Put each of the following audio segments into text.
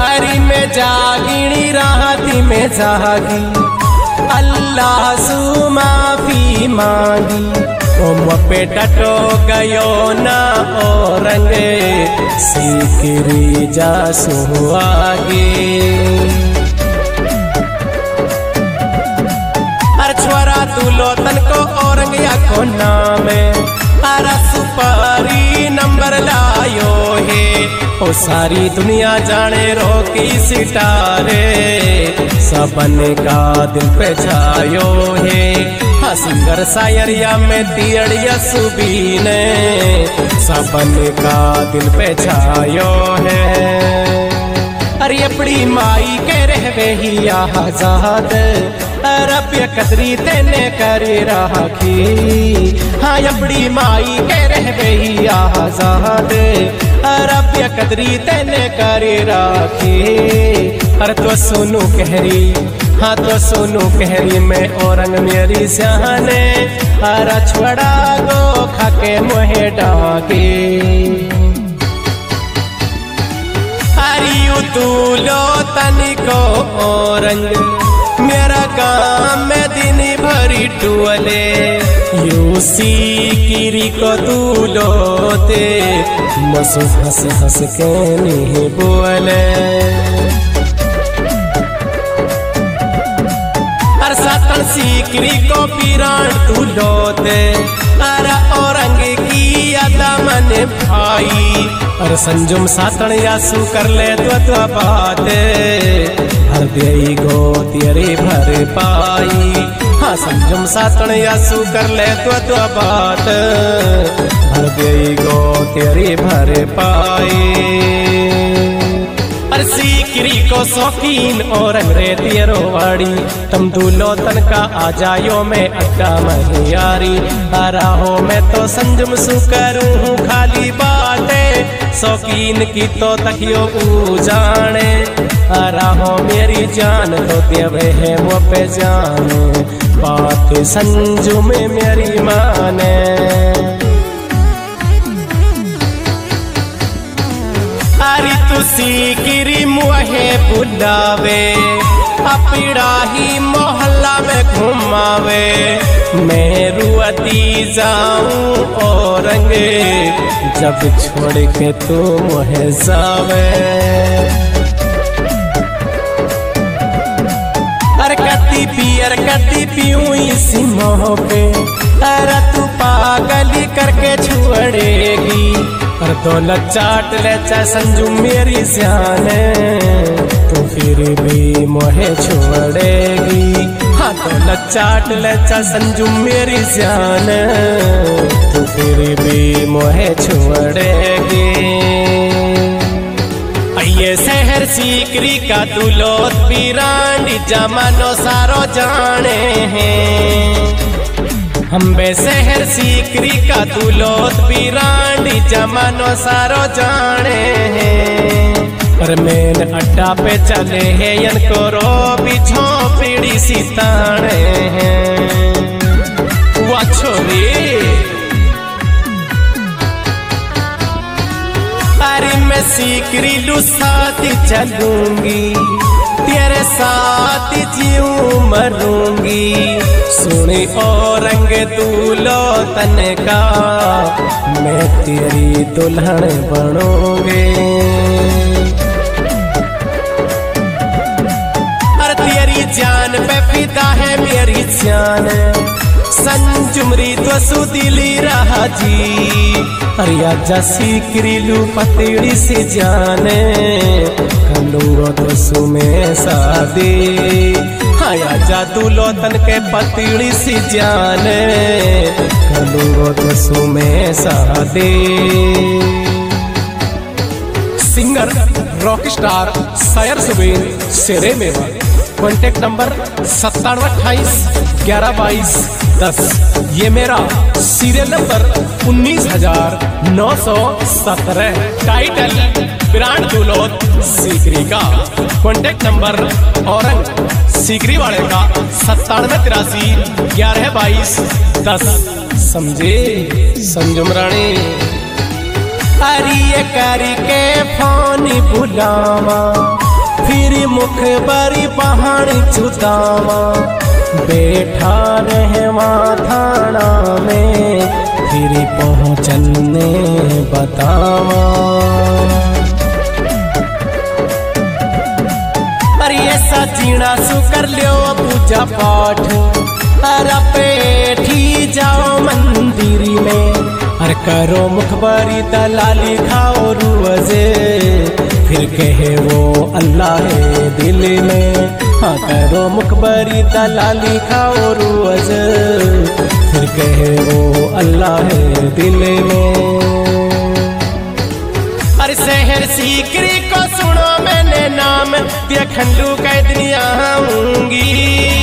हरी में जागिणी राहती में जागी अल्लाह सु माफी मांगी। ओम पे टटो गयो ना औरंग सीकरी जासु आगे। हर छोरा दूलो तन को औरंग या को नाम अरा सुपारी नंबर लायो है। ओ सारी दुनिया जाने रोकी सितारे सबन का दिल पे छायो है। हाँ सिंगर शायरिया में तियड़िया सुबीने सबन का दिल पे छायो है। अरे अपनी माई के रहवे ही आजाद रब्य कदरी तेने कर राखी। हाँ अपनी माई के रहवे ही आजाद रब्य कदरी तेने कर राखी। अरे तो सुनू कहरी हाँ तो सुनू कहरी में औरंग मेरी जाने हरा छोड़ा गो खाके मोहे डाके। हरियू दूलो तनिको औरंग मेरा काम में दिन भरी टुअले। यूसी किरी को दूलो ते मसु हंस हंस के नहीं बोले। हर सातन सीकरी को पीरान दूलो ते अरा औरंग की अदा मन भाई। और संजुम सातन यासु कर ले तो बाते हर देई गो तेरे भर पाई। हाँ संजुम सातन यासु कर ले तो बात हर देई गो तेरे भर पाई। और सीकरी को शौकीन औरंग रे तेरो वाड़ी तुम दूलो तन का आ जायो में अड्डा महियारी। राहो मैं तो संजुम सु करूँ खाली बाटे शौकीन की तो तकियो जाने। राहो मेरी जान तो तेरे है वो पे जान बात संजुम मेरी माने। अरे तू सीकरी मुहे बुलावे अपना ही मोहल्ला में घुमावे। मैं रुअती जाऊं औरंग जब छोड़ के तू मुहे जावे। अरे कती पीऊं इसी मोह पे अरे तू पागली करके छोड़ेगी। और दौलत चाट ले चाहे संजू मेरी जाने तो फिर भी मोहे छोड़ेगी। हाँ दौलत चाट ले चाहे संजू मेरी जाने तो फिर भी मोहे छोड़ेगी। ये शहर सीकरी का दुलोत पीरानी जमानो सारो जाने हैं। हम बे शहर सीकरी का दुलोत पीरानी जमानो सारो जाने हैं। पर मेन अड्डा पे चले हैं इनको रो बिछो पीड़ी सिताने हैं। वाह छोरी अरे मैं सीकरी लू साथ चलूंगी तेरे साथ जीऊं मरूंगी। सुनी औरंग दूलो तन का मैं तेरी दुल्हन बनूंगी। अरे तेरी जान पे फिदा है मेरी जान संजुमरी तो सुदिली रहा जी। अरे आजा सीकरी लू पतड़ी से जाने कलूंगो दोसु में शादी। हाँ आजा दूलो तन के पतड़ी से जाने कलूंगो दोसु में शादी। सिंगर रॉक स्टार शायर सुबीन शेरे मेवा। Contact number 9728112210। ये मेरा serial number 19,917। Title Virat Dulot Sikri का। कॉन्टेक्ट नंबर औरंग सीकरी वाले का 9783112210। समझे संजुम रानी। अरे ये करी के फोन बुलावा बारी पहाड़ी चुतावा बैठा रहवा थाना में फिर पहुँचने बतावा। अरे ऐसा जीना सु कर लियो पूजा पाठ अरे बैठी जाओ मंदिर में अरे करो मुखबरी दलाली खाओ रुअजे फिर कहे वो अल्लाह है दिल में। हाँ करो मुखबरी दलाली खाओ रुअज फिर कहे वो अल्लाह है दिल में। अरे शहर सीकरी को सुनो मैंने नाम दिया खंडू कैदनी आऊंगी।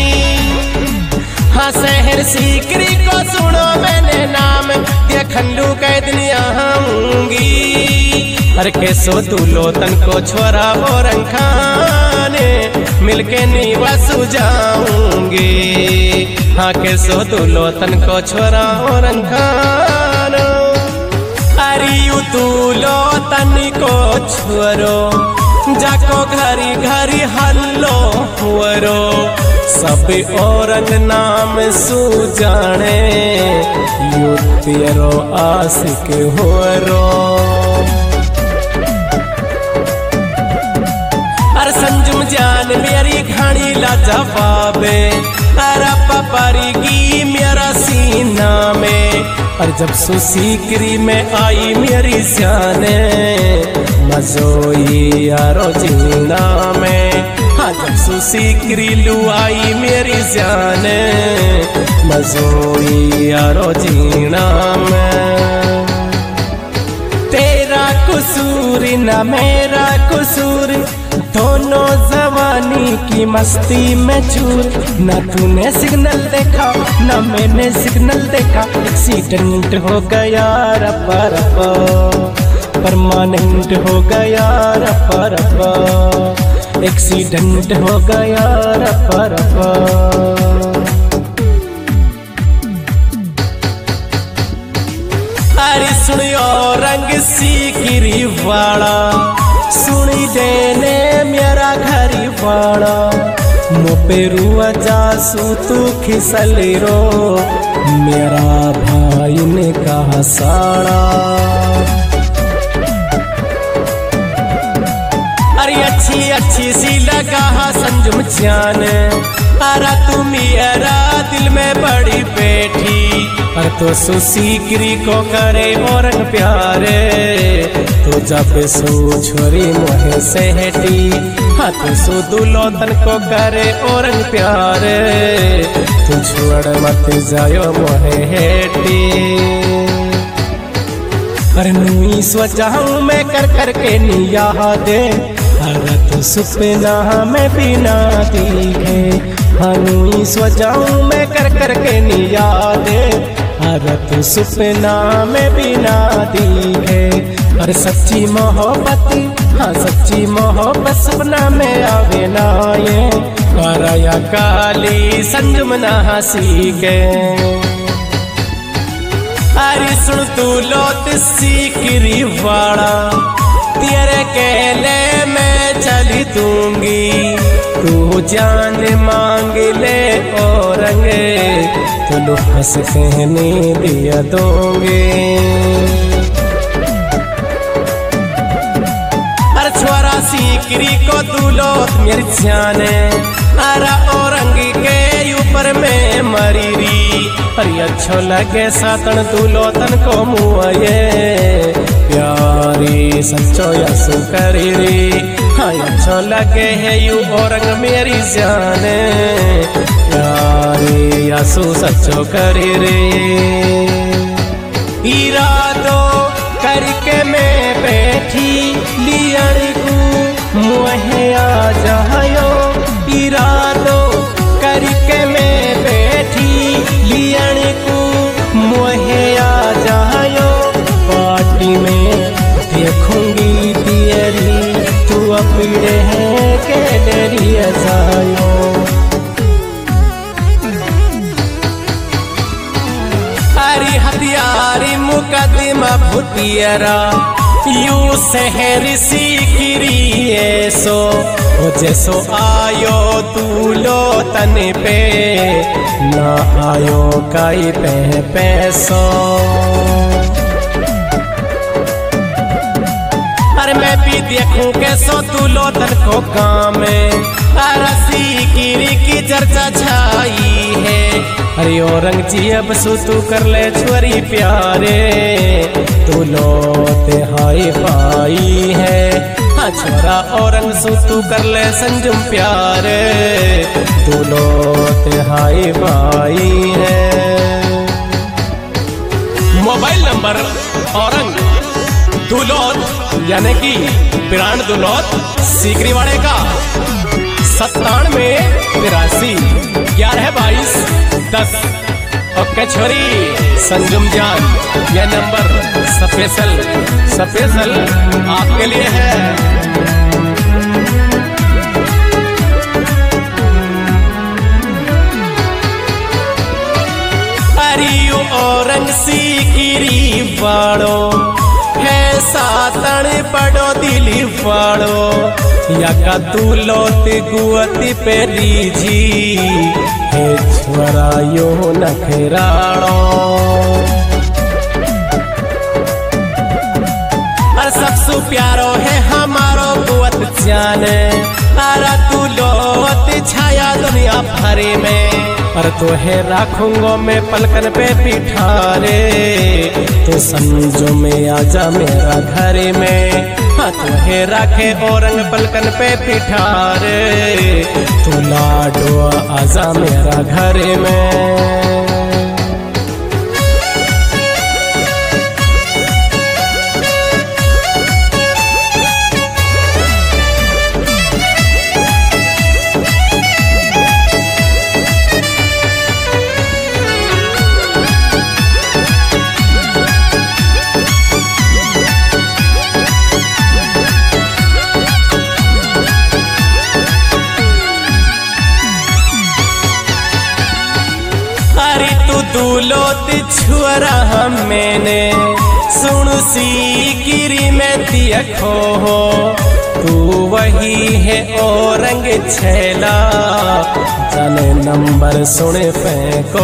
हाँ शहर सीकरी को सुनो मैंने नाम दिया खंडू कैदनी आऊंगी। अरे कैसो दूलो तन को छोरा और खाने मिलके नीवा सुजाऊंगी। हाँ कैसो दूलो तन को छोरा और खानो अरे यू दूलो तन को छोरो जाको घरी घरी हल्लो हुरो सब औरंग नाम सुजाने यू तेरो आशिक हुरो। अरे संजुम जान मेरी घानी ला जवाबे अरे पपरगी मेरा सीना में। और जब सुसीकरी में आई मेरी जाने मजोई यारो जीना में। हाँ जब सुसीकरी लू आई मेरी जाने मजोई यारो जीना में। तेरा कसूर न मेरा कसूर दोनों जवानी की मस्ती में चूर। न तूने सिग्नल देखा न मैंने सिग्नल देखा एक्सीडेंट हो गया रपा रपा परमानेंट हो गया रपा रपा एक्सीडेंट हो गया रपा रपा। अरे सुनियो रंग सीकरी वाला सुनी देने मेरा घरी वाला मोपेरुआ जासू तू खिसल रो मेरा भाई ने कहा साड़ा। अरे अच्छी अच्छी सी लगा संजुम जान अरे तू मेरा दिल में बड़ी बैठी। अरे तो सुसीकरी को करे औरंग प्यारे तो जब सो छोरी मोहे से हटी। हाँ तो सो दूलो तन को करे औरंग प्यारे तू छोड़ मत जायो मोहे हेटी। अरे नुई सोचाऊं मैं कर कर के निया दे अरे तो सपना में बिना दिखे। हाँ नुई सोचाऊं मैं कर कर के निया दे अरे तो सपना में बिना दिखे। और सच्ची मोहब्बत हाँ सच्ची मोहब्बत सपना में आवे ना ये कराया काली संजुम ना हंसी के। अरे सुन तू लोत सीकरी वाला तेरे केले में चली दूंगी। तू जान मांग ले औरंगे तो हंस कहने दिया दोगे। अरे छोरा सीकरी को दूलोत मेरी जाने अरे औरंग के ऊपर में मरी री। अरे अच्छो लगे सातन दूलोतन को मुआये प्यारी सच्चो यसु करी री। हाँ अच्छो लगे है यू औरंग मेरी जाने प्यारी यसु सच्चो करी री। इरादो करके मैं बैठी लियड़ को मुहे आ जायो। इरादो करके मैं बैठी लियड़ को मुहे आ जायो। पार्टी में देखूंगी तेरी तू अपने है के डरिया जायो। अरे हथियारी मुकदमा फुटियरा यू शहर सीकरी सो ओ जैसो आयो तू लो तन पे ना आयो काई पे पैसो। अरे मैं भी देखूं कैसो तू लो तन को काम सीकरी की चर्चा छाई है। अरे औरंगजेब सु तू कर ले छोरी प्यारे तू लो हाई पाई है। हाँ छोरा औरंग सु तू कर ले संजुम प्यारे तू लो हाई पाई है। मोबाइल नंबर औरंग दुलौत यानी कि बिरान दुलौत सीकरी वाले का 97 83 11 22 10। ओके छोरी संजुम जान यह नंबर स्पेशल आपके लिए है। अरियो औरंग सीकरी वाड़ो है सातण पड़ो दिली वाड़ो या का तू लोती गुअती पे लीजी हे छोरा यो नखराड़ो। और सबसे प्यारो है हमारो गुअत जाने अरे तू लोती छाया दुनिया भरे में। और तो है राखूंगो मैं पलकन पे पिठारे तो समझो में आजा मेरा घर में। हाँ तो है राखे औरंग पलकन पे पिठारे तू लाडो आजा मेरा घर में। दूलोत छुरा मैंने सुन सीकरी में देखो हो तू वही है औरंग छैला जाने नंबर सुन फेंको।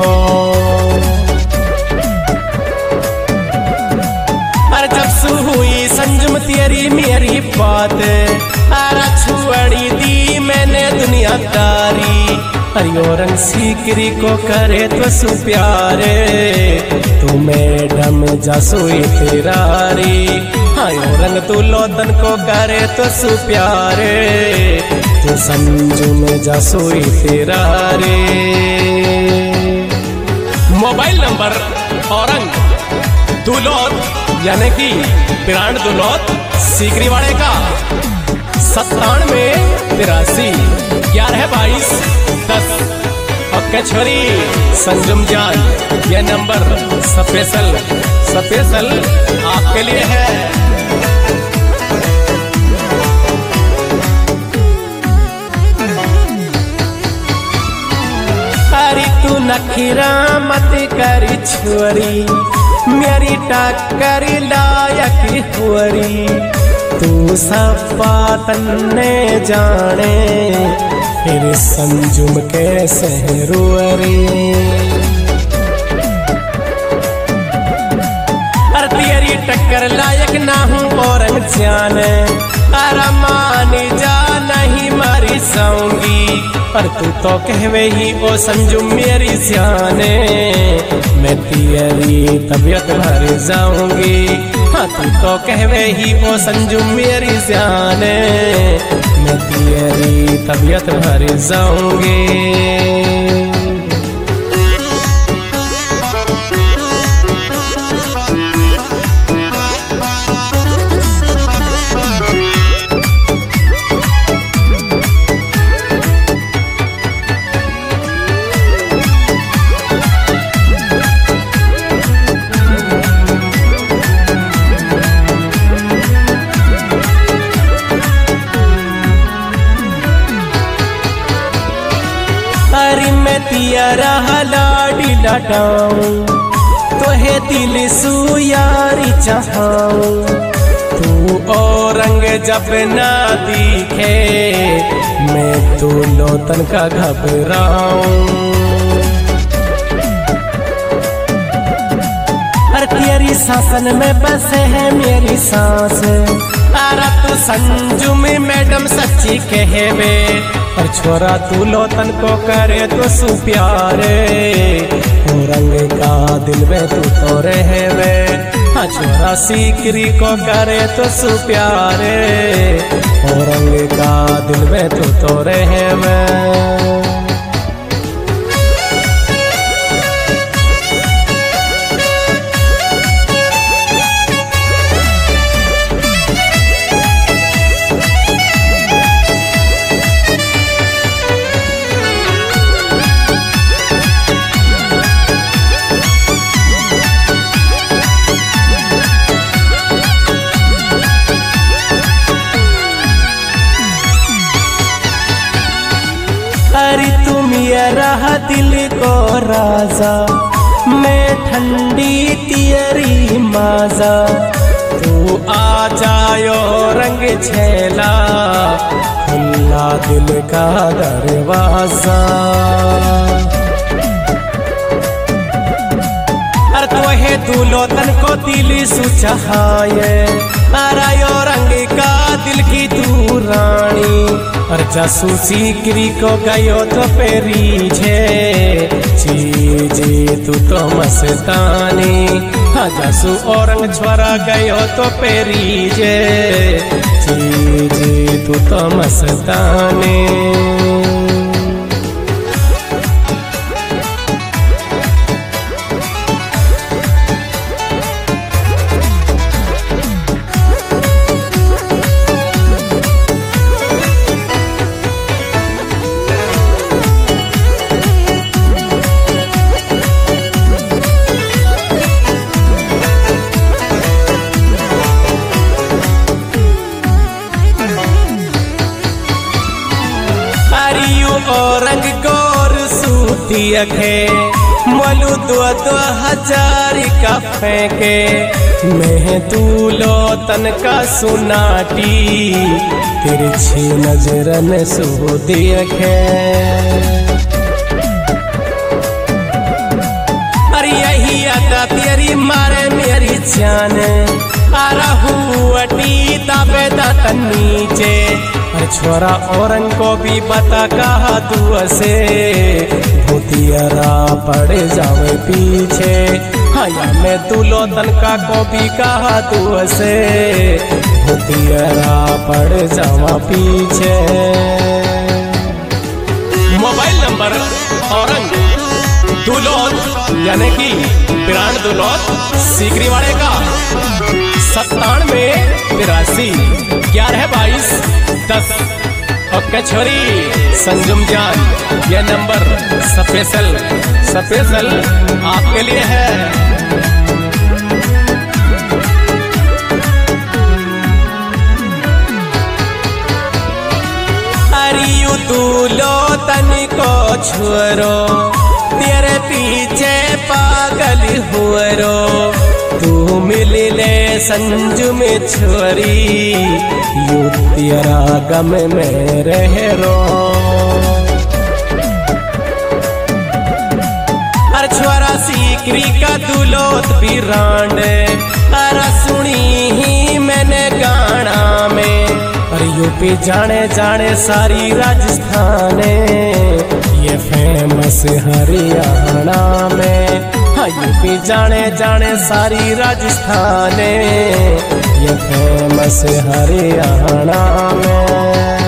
अरे जब सु हुई संजुम तेरी मेरी बात अरे छुड़ी दी मैंने दुनियादारी। अरे औरंग सीकरी को करे तो सु प्यारे तू मैडम जासुई तेरारी। हाँ औरंग तू लोदन को करे तो सु प्यारे तू संजू में जासुई तेरारी। मोबाइल नंबर औरंग दुलौत यानी कि बिरान दुलौत सीकरी वाले का 97 83 11 22 10। ओके छोरी संजुम जान यह नंबर स्पेशल आपके लिए है। अरे तू नखीरा मत करी छोरी मेरी टक्कर लायक हुरी तू सब बात ने जाने फिर संजुम कैसे रुअरी। अरे तेरी टक्कर लायक ना हूँ औरंग जाने अरे मानी जा नहीं मारी जाऊंगी। पर तू तो कहवे ही ओ संजुम मेरी जाने मैं तेरी तबीयत भर जाऊंगी। हाँ तू तो कहवे ही ओ संजुम मेरी जाने मैं तेरी तबीयत भर जाऊंगी। तियारा लाडी लटाऊं तो है दिल सु यारी चाहूं तू औरंग जब ना दिखे मैं तो लोतन का घबराऊं। हर तेरी शासन में बसे है मेरी सांस, तारा तू संजू में मैडम सच्ची कहवे, और छोरा तू लोतन को करे तो सु प्यारे, औरंग का दिल में तू तो रहवे, हाँ छोरा सीकरी को करे तो सु प्यारे, औरंग का दिल में तू तो रहवे। अरे तुम ये रहा दिल को राजा, मैं ठंडी तियरी माजा, तू आ जायो रंग छेला, खुला दिल का दरवाजा। अरे तो है तू लोतन को दिल सुचाए, आरायो रंग का दिल की तू रानी, और जासूसी क्री को गयो तो पेरी छे, जी तू तो मस्तानी, हाँ जासू औरंग छोरा गयो तो पेरी जी तू तो मस्तानी। औरंग गौर सूती अखे मोलू 2000 का फेंके, मैं तू लोतन का सुनाटी, तिरछी नजरन सूती अखे। अरे यही अदा तेरी मारे मेरी जान, आ रहू अटी दाबे दातन नीचे, छोरा औरंग को भी बता कहा तू से, भूतियरा पड़ जावे पीछे, हाँ या मैं तू लोतन का को भी कहा तू से, भूतियरा पड़ जावा पीछे। मोबाइल नंबर औरंग दुलौत यानी कि ब्रांड दुलौत सीकरीवाड़े का 97 82 11 22 10। ओके छोरी संजुम जान, ये नंबर स्पेशल आपके लिए है। अरियू तू लोतन को छोरो, तेरे पीछे पागल हुरो, तू मिल ले संजू में छोरी, यू तेरा गम में रह रो। हर छोरा सीकरी का दुलोत भी रांड, अरा सुनी ही मैंने गाना में, और यूपी जाने जाने सारी राजस्थान, ये फेमस हरियाणा में, हाँ यूपी जाने जाने सारी राजस्थान, ये फेमस हरियाणा में।